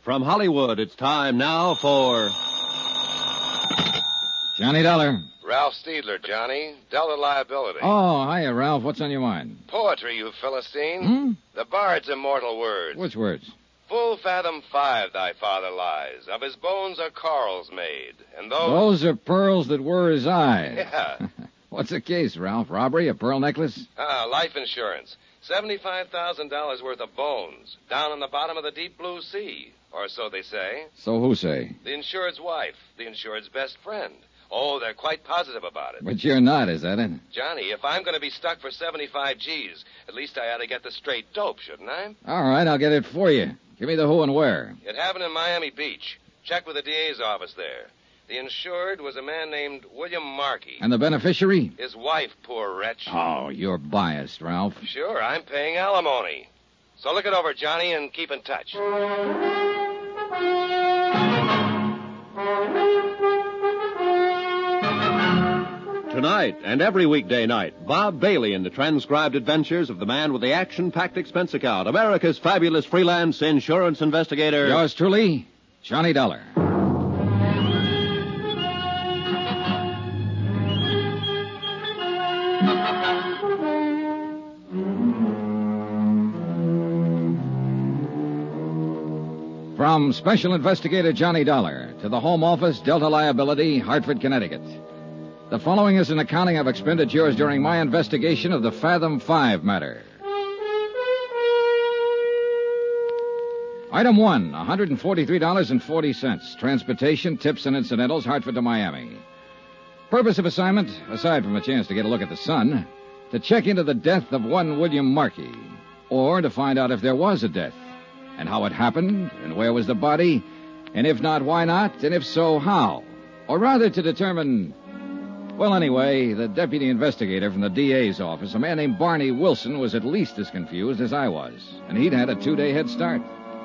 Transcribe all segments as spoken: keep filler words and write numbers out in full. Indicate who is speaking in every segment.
Speaker 1: From Hollywood, it's time now for...
Speaker 2: Johnny Dollar.
Speaker 3: Ralph Steedler, Johnny. Delta Liability.
Speaker 2: Oh, hiya, Ralph. What's on your mind?
Speaker 3: Poetry, you Philistine.
Speaker 2: Hmm?
Speaker 3: The bard's immortal words.
Speaker 2: Which words?
Speaker 3: Full fathom five thy father lies. Of his bones are corals made. And those...
Speaker 2: Those are pearls that were his eyes.
Speaker 3: Yeah.
Speaker 2: What's the case, Ralph? Robbery? A pearl necklace?
Speaker 3: Ah, life insurance. seventy-five thousand dollars worth of bones. Down on the bottom of the deep blue sea. Or so they say.
Speaker 2: So who say?
Speaker 3: The insured's wife. The insured's best friend. Oh, they're quite positive about it.
Speaker 2: But you're not, is that it?
Speaker 3: Johnny, if I'm going to be stuck for seventy-five G's, at least I ought to get the straight dope, shouldn't I?
Speaker 2: All right, I'll get it for you. Give me the who and where.
Speaker 3: It happened in Miami Beach. Check with the D A's office there. The insured was a man named William Markey.
Speaker 2: And the beneficiary?
Speaker 3: His wife, poor wretch.
Speaker 2: Oh, you're biased, Ralph.
Speaker 3: Sure, I'm paying alimony. So look it over, Johnny, and keep in touch.
Speaker 1: Tonight and every weekday night, Bob Bailey in the transcribed adventures of the man with the action-packed expense account, America's fabulous freelance insurance investigator.
Speaker 2: Yours truly, Johnny Dollar. From Special Investigator Johnny Dollar to the Home Office, Delta Liability, Hartford, Connecticut. The following is an accounting of expenditures during my investigation of the Fathom Five matter. Item one, one hundred forty-three dollars and forty cents. Transportation, tips, and incidentals, Hartford to Miami. Purpose of assignment, aside from a chance to get a look at the sun, to check into the death of one William Markey, or to find out if there was a death, and how it happened, and where was the body, and if not, why not, and if so, how. Or rather to determine... Well, anyway, the deputy investigator from the D A's office, a man named Barney Wilson, was at least as confused as I was, and he'd had a two-day head start.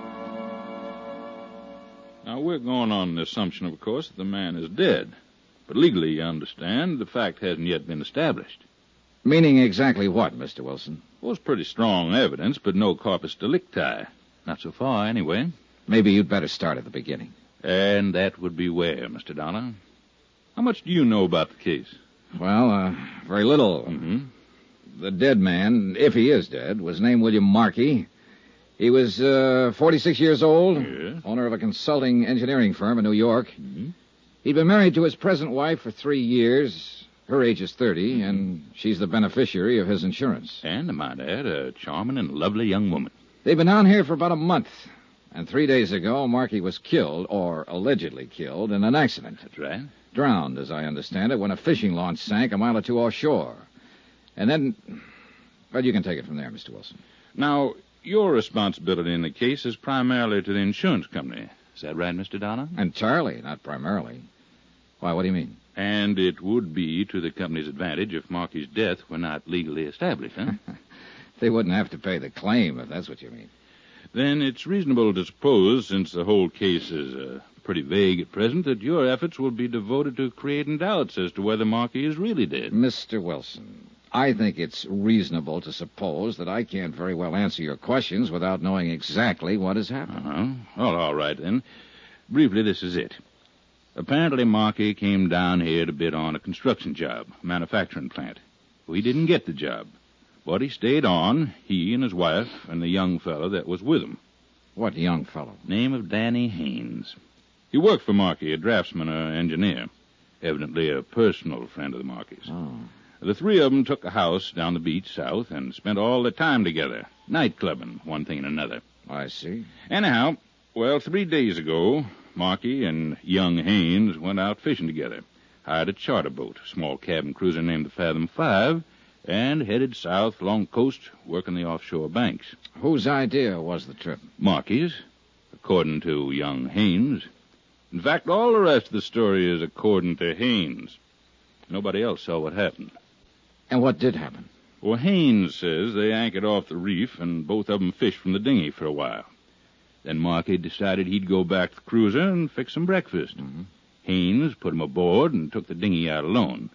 Speaker 4: Now, we're going on the assumption, of course, that the man is dead. But legally, you understand, the fact hasn't yet been established.
Speaker 2: Meaning exactly what, Mister Wilson?
Speaker 4: Well, it's pretty strong evidence, but no corpus delicti. Not so far, anyway.
Speaker 2: Maybe you'd better start at the beginning.
Speaker 4: And that would be where, Mister Dollar? How much do you know about the case?
Speaker 2: Well, uh, very little.
Speaker 4: Mm-hmm.
Speaker 2: The dead man, if he is dead, was named William Markey. He was uh, forty-six years old,
Speaker 4: Yes.
Speaker 2: owner of a consulting engineering firm in New York.
Speaker 4: Mm-hmm.
Speaker 2: He'd been married to his present wife for three years. Her age is thirty, mm-hmm. and she's the beneficiary of his insurance.
Speaker 4: And, I might add, a charming and lovely young woman.
Speaker 2: They've been down here for about a month. And three days ago, Markey was killed, or allegedly killed, in an accident.
Speaker 4: That's right.
Speaker 2: Drowned, as I understand it, when a fishing launch sank a mile or two offshore. And then... Well, you can take it from there, Mister Wilson.
Speaker 4: Now, your responsibility in the case is primarily to the insurance company. Is that right, Mister Dollar?
Speaker 2: Entirely, not primarily. Why, what do you mean?
Speaker 4: And it would be to the company's advantage if Markey's death were not legally established, huh?
Speaker 2: They wouldn't have to pay the claim, if that's what you mean.
Speaker 4: Then it's reasonable to suppose, since the whole case is uh, pretty vague at present, that your efforts will be devoted to creating doubts as to whether Markey is really dead.
Speaker 2: Mister Wilson, I think it's reasonable to suppose that I can't very well answer your questions without knowing exactly what has happened.
Speaker 4: Uh-huh. Well, all right, then. Briefly, this is it. Apparently, Markey came down here to bid on a construction job, a manufacturing plant. Well, he didn't get the job. But he stayed on, he and his wife and the young fellow that was with him.
Speaker 2: What young fellow?
Speaker 4: Name of Danny Haynes. He worked for Markey, a draftsman or engineer. Evidently a personal friend of the Markeys.
Speaker 2: Oh.
Speaker 4: The three of them took a house down the beach south and spent all their time together. Night clubbing, one thing and another.
Speaker 2: I see.
Speaker 4: Anyhow, well, three days ago, Markey and young Haynes went out fishing together. Hired a charter boat, a small cabin cruiser named the Fathom Five, and headed south along the coast, working the offshore banks.
Speaker 2: Whose idea was the trip?
Speaker 4: Markey's, according to young Haynes. In fact, all the rest of the story is according to Haynes. Nobody else saw what happened.
Speaker 2: And what did happen?
Speaker 4: Well, Haynes says they anchored off the reef, and both of them fished from the dinghy for a while. Then Markey decided he'd go back to the cruiser and fix some breakfast.
Speaker 2: Mm-hmm.
Speaker 4: Haynes put him aboard and took the dinghy out alone.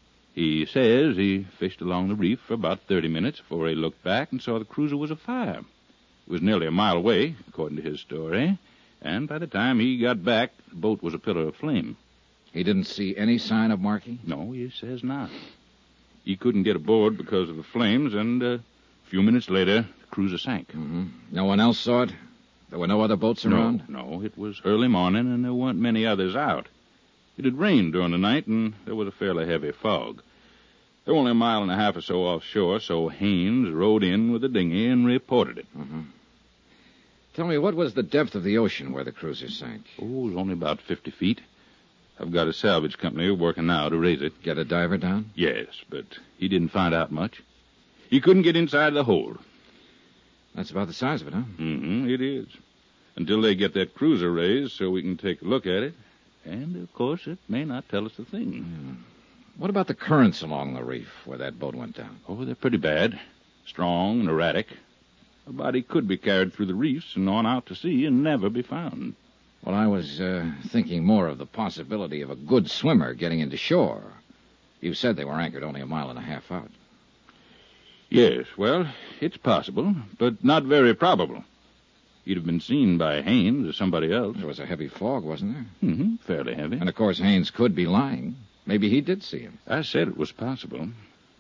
Speaker 4: He says he fished along the reef for about thirty minutes before he looked back and saw the cruiser was afire. It was nearly a mile away, according to his story, And by the time he got back, the boat was a pillar of flame.
Speaker 2: He didn't see any sign of Markey?
Speaker 4: No, he says not. He couldn't get aboard because of the flames, and uh, a few minutes later, the cruiser sank.
Speaker 2: Mm-hmm. No one else saw it? There were no other boats around?
Speaker 4: No, no. It was early morning, and there weren't many others out. It had rained during the night, and there was a fairly heavy fog. They were only a mile and a half or so offshore, so Haynes rode in with the dinghy and reported it.
Speaker 2: Mm-hmm. Tell me, what was the depth of the ocean where the cruiser sank?
Speaker 4: Oh, it was only about fifty feet. I've got a salvage company working now to raise it.
Speaker 2: Get a diver down?
Speaker 4: Yes, but he didn't find out much. He couldn't get inside the hold.
Speaker 2: That's about the size of it, huh?
Speaker 4: Mm-hmm, it is. Until they get that cruiser raised so we can take a look at it. And, of course, it may not tell us a thing.
Speaker 2: Yeah. What about the currents along the reef where that boat went down?
Speaker 4: Oh, they're pretty bad. Strong and erratic. A body could be carried through the reefs and on out to sea and never be found.
Speaker 2: Well, I was uh, thinking more of the possibility of a good swimmer getting into shore. You said they were anchored only a mile and a half out.
Speaker 4: Yes, well, it's possible, but not very probable. He'd have been seen by Haynes or somebody else.
Speaker 2: There was a heavy fog, wasn't there?
Speaker 4: Mm-hmm, fairly heavy.
Speaker 2: And, of course, Haynes could be lying. Maybe he did see him.
Speaker 4: I said it was possible.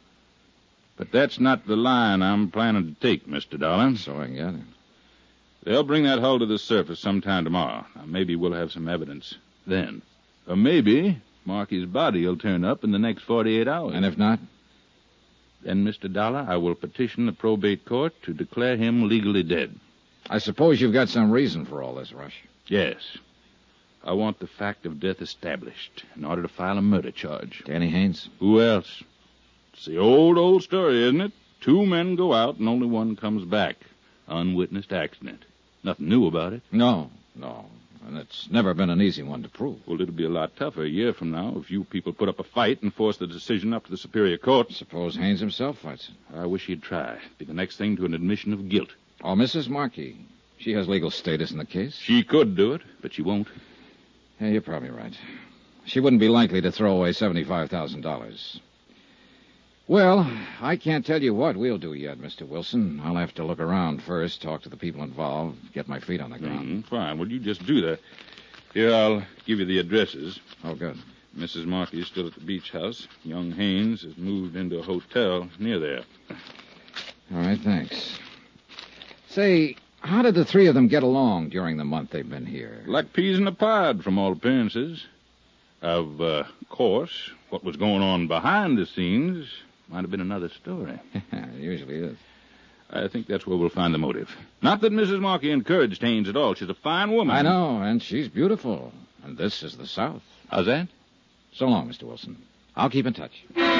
Speaker 4: But that's not the line I'm planning to take, Mister Dollar.
Speaker 2: So I gather.
Speaker 4: They'll bring that hull to the surface sometime tomorrow. Now, maybe we'll have some evidence then. Or maybe Markey's body will turn up in the next forty-eight hours.
Speaker 2: And if not?
Speaker 4: Then, Mister Dollar, I will petition the probate court to declare him legally dead.
Speaker 2: I suppose you've got some reason for all this, Rush.
Speaker 4: Yes. I want the fact of death established in order to file a murder charge.
Speaker 2: Danny Haynes?
Speaker 4: Who else? It's the old, old story, isn't it? Two men go out and only one comes back. Unwitnessed accident. Nothing new about it.
Speaker 2: No, no. And it's never been an easy one to prove.
Speaker 4: Well, it'll be a lot tougher a year from now if you people put up a fight and force the decision up to the Superior Court.
Speaker 2: Suppose Haynes himself fights it.
Speaker 4: I wish he'd try. Be the next thing to an admission of guilt.
Speaker 2: Oh, Missus Markey. She has legal status in the case.
Speaker 4: She could do it, but she won't.
Speaker 2: Yeah, you're probably right. She wouldn't be likely to throw away seventy-five thousand dollars. Well, I can't tell you what we'll do yet, Mister Wilson. I'll have to look around first, talk to the people involved, get my feet on the ground.
Speaker 4: Mm, fine. Well, you just do that. Here, I'll give you the addresses.
Speaker 2: Oh, good.
Speaker 4: Missus Markey is still at the beach house. Young Haynes has moved into a hotel near there.
Speaker 2: All right, thanks. Say, how did the three of them get along during the month they've been here?
Speaker 4: Like peas in a pod, from all appearances. Of uh, course, what was going on behind the scenes might have been another story.
Speaker 2: It usually is.
Speaker 4: I think that's where we'll find the motive. Not that Missus Markey encouraged Haynes at all. She's a fine woman.
Speaker 2: I know, and she's beautiful. And this is the South.
Speaker 4: How's that?
Speaker 2: So long, Mister Wilson. I'll keep in touch.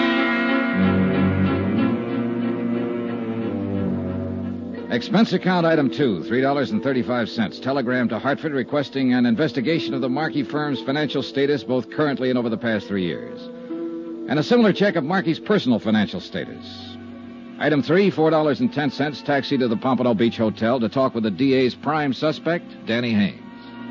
Speaker 2: Expense account item two, three dollars and thirty-five cents. Telegram to Hartford requesting an investigation of the Markey firm's financial status, both currently and over the past three years. And a similar check of Markey's personal financial status. Item three, four dollars and ten cents. Taxi to the Pompano Beach Hotel to talk with the D A's prime suspect, Danny Haynes.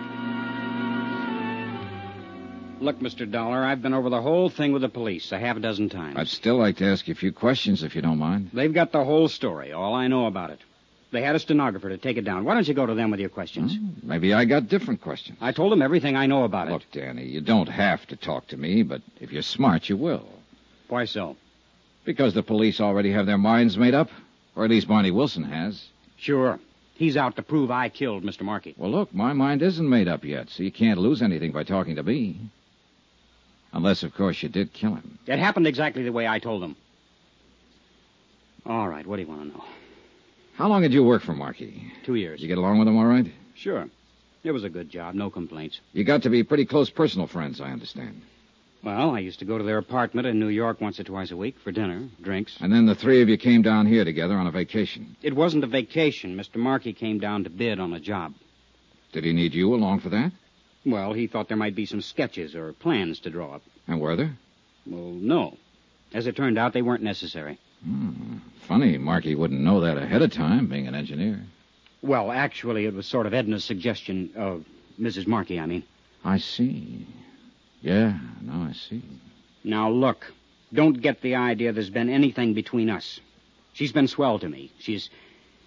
Speaker 5: Look, Mister Dollar, I've been over the whole thing with the police a half a dozen times.
Speaker 2: I'd still like to ask you a few questions, if you don't mind.
Speaker 5: They've got the whole story, all I know about it. They had a stenographer to take it down. Why don't you go to them with your questions?
Speaker 2: Hmm, maybe I got different questions.
Speaker 5: I told them everything I know about
Speaker 2: Look,
Speaker 5: it.
Speaker 2: Danny, you don't have to talk to me, but if you're smart, you will.
Speaker 5: Why so?
Speaker 2: Because the police already have their minds made up. Or at least Barney Wilson has.
Speaker 5: Sure. He's out to prove I killed Mister Markey.
Speaker 2: Well, look, my mind isn't made up yet, so you can't lose anything by talking to me. Unless, of course, you did kill him.
Speaker 5: It happened exactly the way I told them. All right, what do you want to know?
Speaker 2: How long did you work for Markey?
Speaker 5: Two years.
Speaker 2: Did you get along with him all right?
Speaker 5: Sure. It was a good job, no complaints.
Speaker 2: You got to be pretty close personal friends, I understand.
Speaker 5: Well, I used to go to their apartment in New York once or twice a week for dinner, drinks.
Speaker 2: And then the three of you came down here together on a vacation.
Speaker 5: It wasn't a vacation. Mister Markey came down to bid on a job.
Speaker 2: Did he need you along for that?
Speaker 5: Well, he thought there might be some sketches or plans to draw up.
Speaker 2: And were there?
Speaker 5: Well, no. As it turned out, they weren't necessary.
Speaker 2: Hmm. Funny, Markey wouldn't know that ahead of time, being an engineer.
Speaker 5: Well, actually, it was sort of Edna's suggestion of Missus Markey, I mean.
Speaker 2: I see. Yeah, no, I see.
Speaker 5: Now, look, don't get the idea there's been anything between us. She's been swell to me. She's...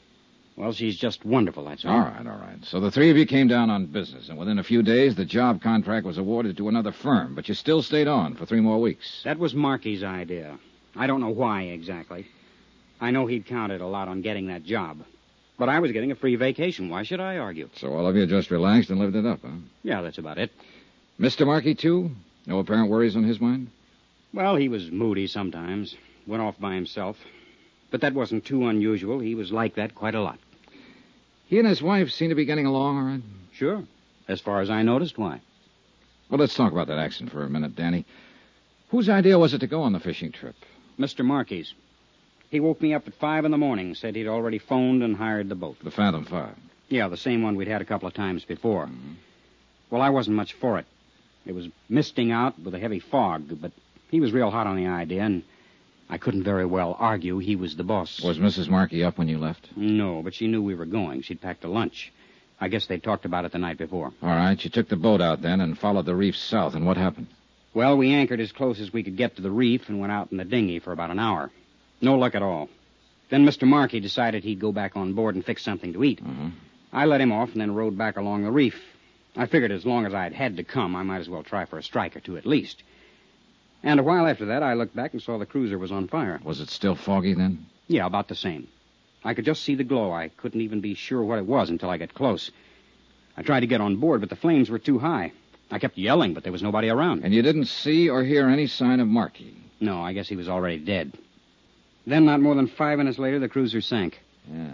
Speaker 5: Well, she's just wonderful, that's all.
Speaker 2: All right, all right. So the three of you came down on business, and within a few days, the job contract was awarded to another firm, but you still stayed on for three more weeks.
Speaker 5: That was Marky's idea. I don't know why exactly. I know he'd counted a lot on getting that job. But I was getting a free vacation. Why should I argue?
Speaker 2: So all of you just relaxed and lived it up, huh?
Speaker 5: Yeah, that's about it.
Speaker 2: Mister Markey, too? No apparent worries on his mind?
Speaker 5: Well, he was moody sometimes. Went off by himself. But that wasn't too unusual. He was like that quite a lot.
Speaker 2: He and his wife seem to be getting along all right?
Speaker 5: Sure. As far as I noticed, why?
Speaker 2: Well, let's talk about that accident for a minute, Danny. Whose idea was it to go on the fishing trip?
Speaker 5: Mister Markey's. He woke me up at five in the morning, said he'd already phoned and hired the boat.
Speaker 2: The Phantom Five?
Speaker 5: Yeah, the same one we'd had a couple of times before.
Speaker 2: Mm-hmm.
Speaker 5: Well, I wasn't much for it. It was misting out with a heavy fog, but he was real hot on the idea, and I couldn't very well argue he was the boss.
Speaker 2: Was Missus Markey up when you left?
Speaker 5: No, but she knew we were going. She'd packed a lunch. I guess they talked about it the night before.
Speaker 2: All right, you took the boat out then and followed the reef south, and what happened?
Speaker 5: Well, we anchored as close as we could get to the reef and went out in the dinghy for about an hour. No luck at all. Then Mister Markey decided he'd go back on board and fix something to eat.
Speaker 2: Mm-hmm.
Speaker 5: I let him off and then rode back along the reef. I figured as long as I'd had to come, I might as well try for a strike or two at least. And a while after that, I looked back and saw the cruiser was on fire.
Speaker 2: Was it still foggy then?
Speaker 5: Yeah, about the same. I could just see the glow. I couldn't even be sure what it was until I got close. I tried to get on board, but the flames were too high. I kept yelling, but there was nobody around.
Speaker 2: And you didn't see or hear any sign of Markey?
Speaker 5: No, I guess he was already dead. Then, not more than five minutes later, the cruiser sank.
Speaker 2: Yeah.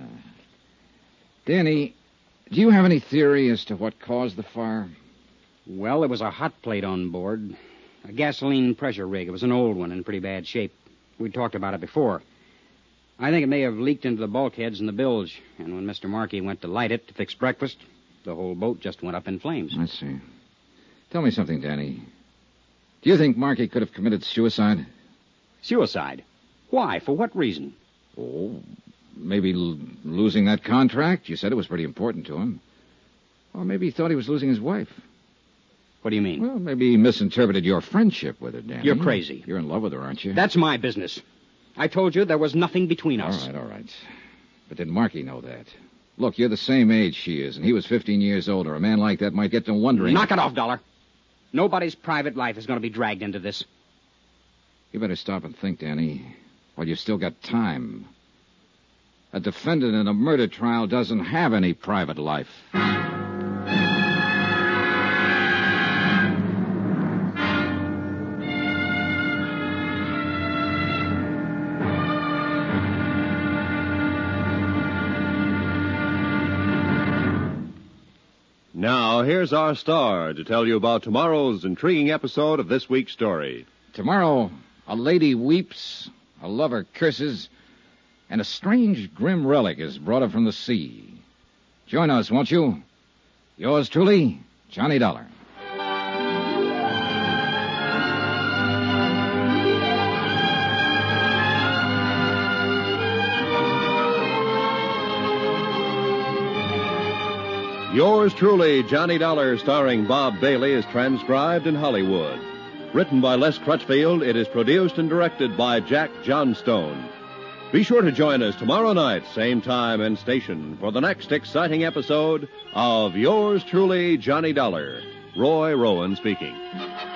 Speaker 2: Danny, do you have any theory as to what caused the fire?
Speaker 5: Well, there was a hot plate on board. A gasoline pressure rig. It was an old one in pretty bad shape. We'd talked about it before. I think it may have leaked into the bulkheads in the bilge, and when Mister Markey went to light it to fix breakfast, the whole boat just went up in flames.
Speaker 2: I see. Tell me something, Danny. Do you think Markey could have committed suicide?
Speaker 5: Suicide? Why? For what reason?
Speaker 2: Oh, maybe l- losing that contract. You said it was pretty important to him. Or maybe he thought he was losing his wife.
Speaker 5: What do you mean?
Speaker 2: Well, maybe he misinterpreted your friendship with her, Danny.
Speaker 5: You're crazy.
Speaker 2: You're in love with her, aren't you?
Speaker 5: That's my business. I told you there was nothing between us.
Speaker 2: All right, all right. But did Markey know that? Look, you're the same age she is, and he was fifteen years older. A man like that might get to wondering...
Speaker 5: Knock it off, Dollar. Nobody's private life is going to be dragged into this.
Speaker 2: You better stop and think, Danny, while you've still got time. A defendant in a murder trial doesn't have any private life.
Speaker 1: Now, here's our star to tell you about tomorrow's intriguing episode of this week's story.
Speaker 2: Tomorrow, a lady weeps, a lover curses, and a strange, grim relic is brought up from the sea. Join us, won't you? Yours truly, Johnny Dollar.
Speaker 1: Yours truly, Johnny Dollar, starring Bob Bailey, is transcribed in Hollywood. Written by Les Crutchfield, it is produced and directed by Jack Johnstone. Be sure to join us tomorrow night, same time and station, for the next exciting episode of Yours truly, Johnny Dollar. Roy Rowan speaking.